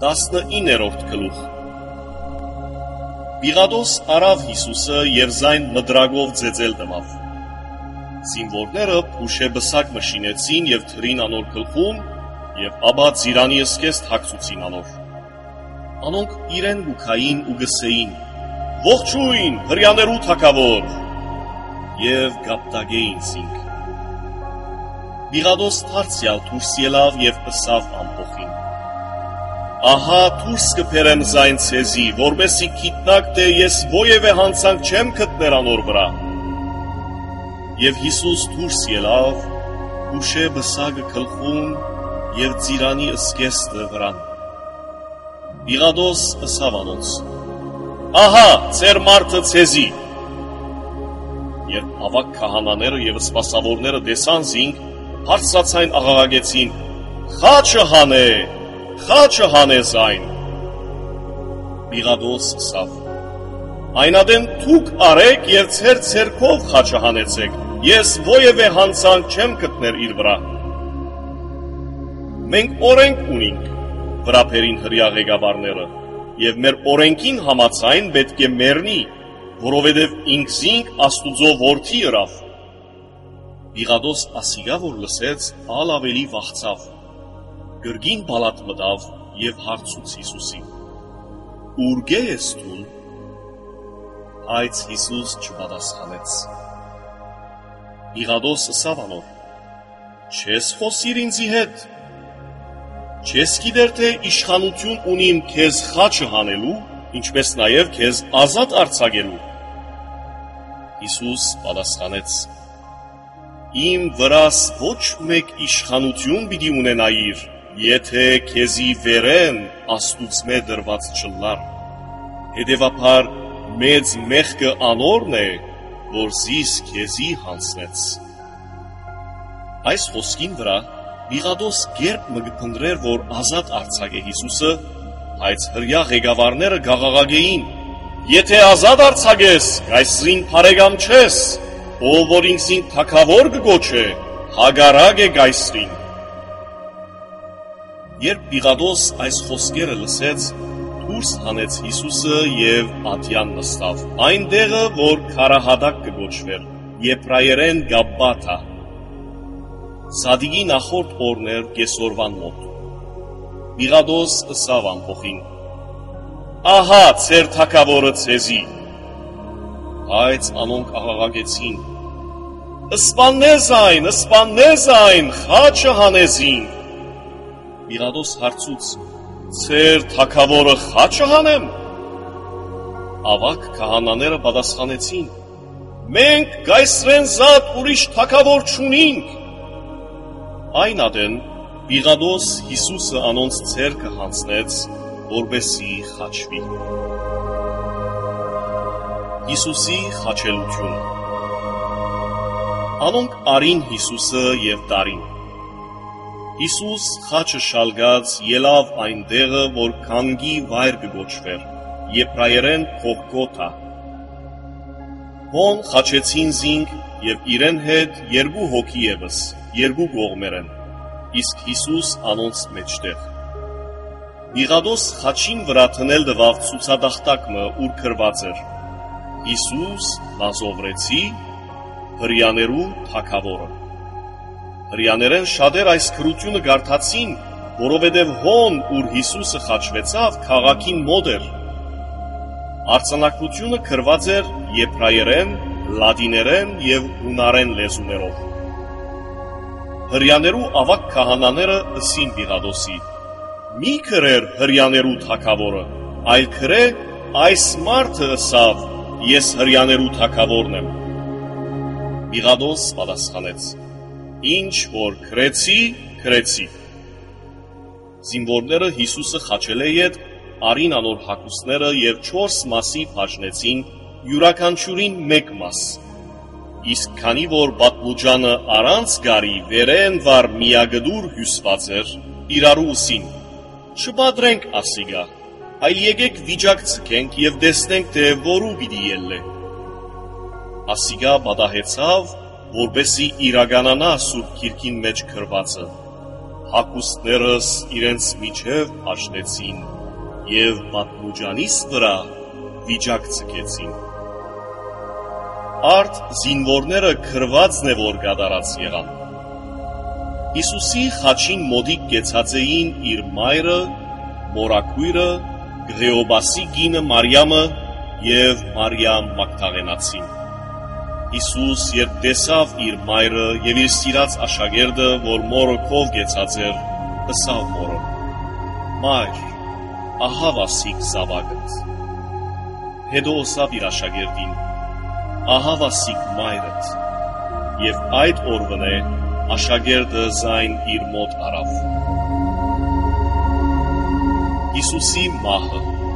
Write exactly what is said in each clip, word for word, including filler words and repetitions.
տասնիններորդ գլուխ Պիղադոս արավ Հիսուսը և զայն մդրագով ձեծել դմավ։ Զինվորները փուշե-բսակ մշինեցին և թրին անոր գլխում և ապա ծիրանի ըսկեստ հագցուցին անոր։ Անոնք իրեն գուքային ու գսեին. «Ողջույն, հրյաներու թագավոր» և գապտագեին զինք։ Պիղադոս թարցյալ դուրս ելավ և ըսավ ամփոխին. «Ահա դուրս կբերեմ զայն ցեզի, որպեսզի գիտնաք, թե ես ովևէ հանցանք չեմ գտներ անոր վրա»։ Եվ Հիսուս դուրս ելավ, փուշե-բսակը գլխում և ծիրանի ըսկեստը վրան։ Պիղադոս ըսավ անոնց. «Ահա ձեր մարդը ցեզի»։ Երբ ավագ քահանաները և սպասավորները տեսան զինք, բարձրացան աղաղակեցին. «Խաչը հանե, խաչը հանե զայն»։ Պիղադոս ըսավ. «Այնադեն դուք արեք և ձեր ձեռքով խաչը հանեցեք, ես ովևէ հանցանք չեմ գտներ իր վրա»։ Մենք օրենք ունենք, վրապերին հրյա ղեկավարները, և մեր օրենքին համաձայն պետք է մեռնի, որովհետև ինքզինք Աստուծո որդի ըրավ։ Պիղադոս ասիգա որ լսեց, ալ ավելի վախցավ, գրգին բալատ մտավ և հարցուց Հիսուսին. «Ուրգե ես դուն»։ Բայց Հիսուս չպատասխանեց։ Պիղադոս ըսավ անոր. «Չես խոսիր ինձի հետ։ Չես գիտեր, թե իշխանություն ունիմ քեզ խաչը հանելու, ինչպես նաև քեզ ազատ արձակելու»։ Հիսուս պատասխանեց. «Իմ վրաս ոչ մեկ իշխանություն պիտի ունենայիր, եթե քեզի վերեն Աստուծմե դրված չլար։ Հետևաբար մեծ մեղքը անորն է, որ զիս քեզի հանցնեց»։ Այս խոսքին վրա Պիղադոս գերբ մը գփնտրեր, որ ազատ արձակե Հիսուսը, բայց հրյա ղեկավարները գաղաղագեին. «Եթե ազատ արձակես, կայսրին բարեկամ չես, ով որ ինքզին թագավոր կգոչե, հակառակ է կայսրին»։ Երբ Պիղադոս այս խոսքերը լսեց, դուրս հանեց Հիսուսը և ատյան նստավ, այն տեղը, որ քարահատակ կգոչվեր, եբրայերեն Գաբբաթա։ Սադիգի նախորդ օրն էր կեսօրվան մոտ։ Պիղադոս ըսավ ամփոխին. «Ահա ձեր թագավորը ցեզի»։ Բայց անոնք աղաղակեցին. «Սպաննե զայն, սպաննե զայն, խաչը հանե զին»։ Պիղադոս հարցուց. «Ձեր թագավորը խաչը հանեմ»։ Ավագ քահանաները պատասխանեցին. «Մենք կայսրեն զատ ուրիշ թագավոր չունինք»։ Այնադեն Պիղադոս Հիսուսը անոնց ձեռքը հանձնեց, որպեսզի խաչվի։ Հիսուսի խաչելությունը։ Անոնք արին Հիսուսը և տարին։ Հիսուս խաչը շալգած ելավ այն տեղը, որ քանգի վայր կգոչվեր, եբրայերեն Գողգոթա։ Հոն խաչեցին զինք և իրեն հետ երկու հոգի ևս, երկու կողմերեն, իսկ Հիսուս անոնց մեջտեղ։ Պիղադոս խաչին վրա թնել տվավ ցուցադախտակը, ուր գրված էր. «Հիսուս Նազովրեցի, հրյաներու թագավորը»։ Հրյաներեն շատեր այս գրությունը կարդացին, որովհետև հոն, ուր Հիսուսը խաչվեցավ, քաղաքին մոտ էր։ Արձանագրությունը գրված էր եբրայերեն, լատիներեն և հունարեն լեզուներով։ Հրյաներու ավագ քահանաները ըսին Պիղադոսի. «Մի գրեր հրյաներու թագավորը, այլ գրե այս մարդը ըսավ, ես հրյաներու թագավորն եմ»։ Պիղադոս պատասխանեց. «Ինչ որ գրեցի, գրեցի»։ Զինվորները Հիսուսը խաչելե ետ արին անոր հագուստները և չորս մասի բաժնեցին, յուրաքանչյուրին մեկ մաս։ Իսկ քանի որ պատմուջանը առանց գարի վերեն վար միագդուր հյուսված էր, իրարու ուսին. «Չպադրենք ասիգա, այլ եկեք վիճակ ցկենք և տեսնենք, թե որու պիտի ելլե»։ Ասիգա պատահեցավ, որպեսզի իրականանա Սուրբ Գիրքին մեջ գրվածը. հագուստներս իրենց միջև աշտեցին և պատմուջանիս վրա վիճակ ցկեցին։ Արդ զինվորները քրվածն է, որ գադարած եղան։ Հիսուսի խաչին մոտիկ կեցած էին իր մայրը, մորաքույրը, Գղեոբասի կինը Մարիամը և Մարիամ Մագդաղենացին։ Հիսուս երբ տեսավ իր մայրը և իր սիրած աշակերտը, որ մորը քով կեցած էր, ըսավ մորը. «Մայր, ահա վասիկ զավակդ»։ Հետո ըսավ իր աշակերտին. «Ահա վասիկ մայրդ»։ Եվ այդ օրվնե աշակերտը զայն իր մոտ առավ։ Հիսուսի մահը։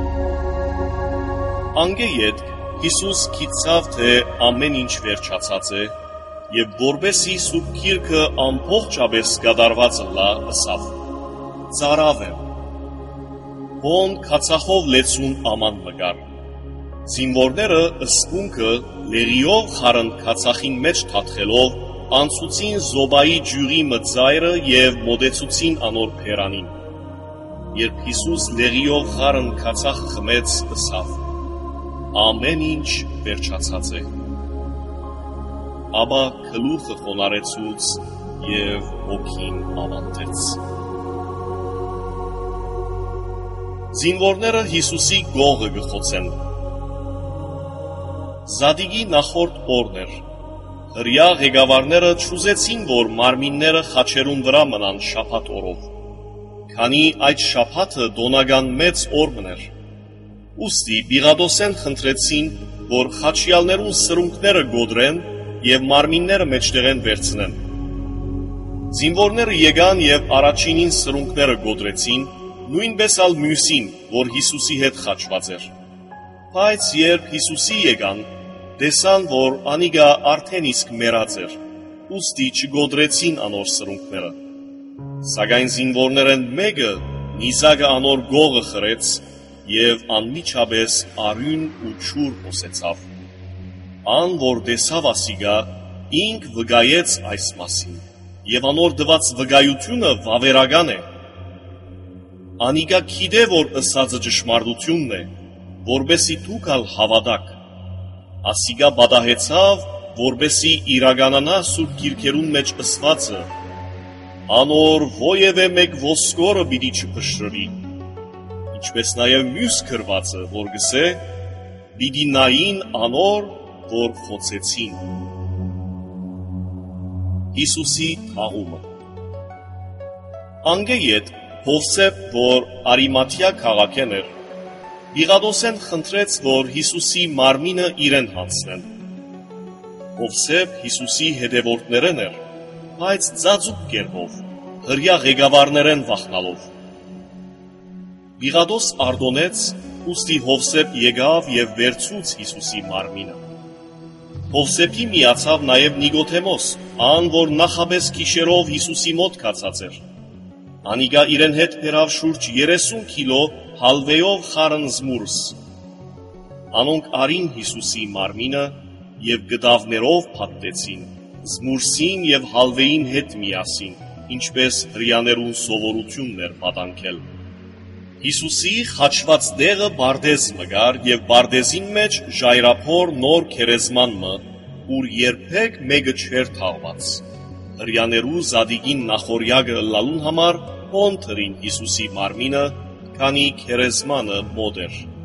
Անգե ետք Հիսուս գիտցավ, թե ամեն ինչ վերջացած է, և որպեսզի Սուրբ Գիրքը ամբողջապես կատարված ըլլա, ըսավ. «Ծարավ եմ»։ Հոն քացախով լեցուն աման մգար։ Զինվորները ըսկունքը լերիով խարն քացախին մեջ թաթխելով անցուցին Զոբայի ջուրի մծայրը և մոտեցուցին անոր փերանին։ Երբ Հիսուս լերիով խարն քացախ խմեց, ըսավ. «Ամեն ինչ վերջացած է»։ Ապա գլուխը խոնարեցուց և հոգին ավանդեց։ Զինվորները Հիսուսի գողը գխոցեն։ Զադիգի նախորդ օրն էր։ Հրյա ղեկավարները չուզեցին, որ մարմինները խաչերուն վրա մնան շաբաթ օրով, քանի այդ շաբաթը տոնական մեծ օր մներ։ Ուստի Պիղատոսեն խնդրեցին, որ խաչյալներուն սրունքները գոդրեն և մարմինները մեջտեղեն վերցնեն։ Զինվորները եկան և առաջինին սրունքները գոդրեցին, նույնպես ալ մյուսին, որ Հիսուսի հետ խաչված էր։ Բայց երբ Հիսուսի եկան, տեսան, որ անիկա արդեն իսկ մեռած էր, ուստի չգոդրեցին անոր սրունքները։ Սակայն զինվորներեն մեկը նիզակը անոր գողը խրեց և անմիջապես արյուն ու ջուր հոսեցավ։ Ան, որ տեսավ ասիկա, ինք վկայեց այս մասին, և անոր տված վկայությունը վավերական է։ Անիկա գիտե, որ ըսածը ճշմարտությունն է, որպեսզի դուք ալ հավատաք։ Ասիկա պատահեցավ, որպեսզի իրականանա Սուրբ Գիրքերուն մեջ ըսվածը. «Անոր ովևէ մեկ ոսկորը պիտի չփշրվի», ինչպես նաև մյուս գրվածը, որ գսե. «Պիտի նային անոր, որ խոցեցին»։ Հիսուսի թաղումը։ Անգե յետ Հովսեփ, որ Արիմաթիա քաղաքեն էր, Պիղատոսեն խնդրեց, որ Հիսուսի մարմինը իրեն հանձնեն։ Հովսեփ Հիսուսի հետևորդներն էր, բայց ծածուկ կերպով, հրյա ղեկավարներեն վախնալով։ Պիղատոս արտոնեց, ուստի Հովսեփ եկավ և վերցուց Հիսուսի մարմինը։ Հովսեփի միացավ նաև Նիկոդեմոս, ան, որ նախապես գիշերով Հիսուսի մոտ կացած էր։ Անիկա իրեն հետ բերավ շուրջ երեսուն կիլո հալվեով խարն զմուրս։ Անոնք արին Հիսուսի մարմինը և գդավներով փաթթեցին, զմուրսին և հալվեին հետ միասին, ինչպես հրյաներուն սովորությունն էր պատանքել։ Հիսուսի խաչված տեղը բարդեզ մգար և բարդեզին մեջ ժայռափոր նոր քերեզման մը, ուր երբեք մեկը չէր թաղված։ Հրյաներու Զադիգին նախորյակը լալուն համար հոն թրին Հիսուսի մարմինը, քանի քերեզմանը մոտ էր։